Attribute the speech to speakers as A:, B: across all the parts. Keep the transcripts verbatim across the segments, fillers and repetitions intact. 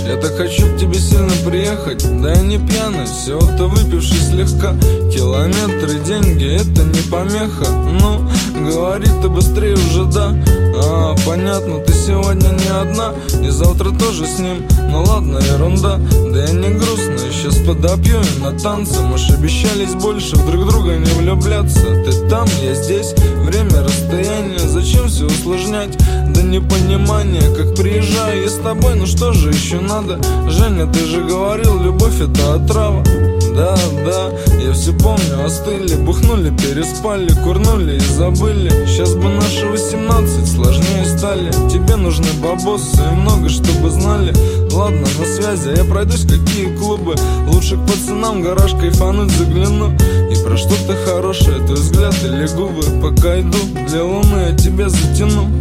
A: Я так хочу к тебе сильно приехать. Да я не пьяный, всего-то выпивший слегка. Километры, деньги, это не помеха. Ну, говори ты быстрее уже, да. А, понятно, ты сегодня не одна, и завтра тоже с ним. Ну ладно, ерунда, да я не грустный. Сейчас подопью и на танцы. Мы ж обещались больше в друг друга не влюбляться. Ты там, я здесь, время, расстояние. Зачем все усложнять? Да непонимание, как приезжаю я с тобой. Ну что же еще надо? Женя, ты же говорил, любовь это отрава. Да, да, я все помню, остыли. Бухнули, переспали, курнули и забыли. Сейчас бы наши восемнадцать сложнее стали. Тебе нужны бабосы и много, чтобы знали. Ладно, на связи, я пройдусь, какие клубы. Лучше к пацанам гараж кайфануть загляну. И про что-то хорошее, твой взгляд или губы. Пока иду, для луны я тебя затяну.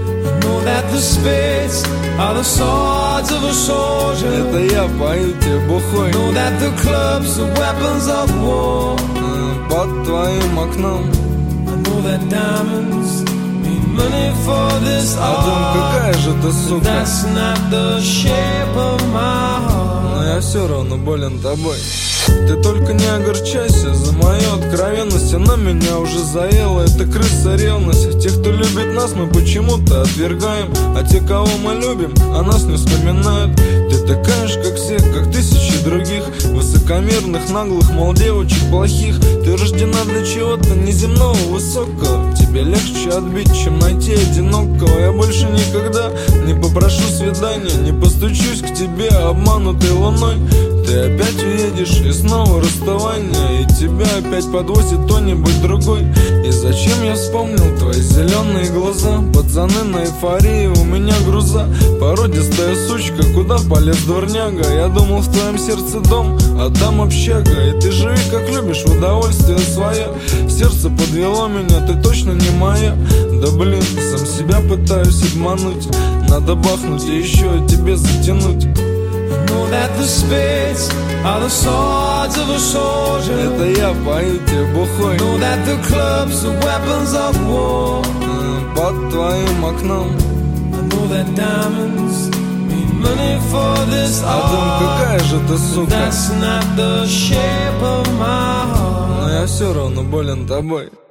A: Это я пою тебе бухой под твоим окном. А дом, какая же ты сука. Но я все равно болен тобой. Ты только не огорчайся за мою откровенность. Она меня уже заела, это крыса ревность. Тех, кто любит нас, мы почему-то отвергаем. А те, кого мы любим, о нас не вспоминают. Ты такая же, как все, как тысячи других высокомерных, наглых, мол, девочек плохих. Ты рождена для чего-то неземного, высокого. Тебе легче отбить, чем найти одинокого. Я больше никогда не попрошу свидания, не постучусь к тебе обманутой луной. Ты опять уедешь, и снова расставание, и тебя опять подвозит кто-нибудь другой. И зачем я вспомнил твои зеленые глаза? Пацаны на эйфории, у меня груза. Породистая сучка, куда полез дворняга? Я думал, в твоем сердце дом, а там общага. И ты живи как любишь, в удовольствие свое. Сердце подвело меня, ты точно не моя. Да блин, сам себя пытаюсь обмануть. Надо бахнуть и еще тебе затянуть. Это я пою тебе бухой под твоим окном. А дом, какая же ты сука. Но я все равно болен тобой.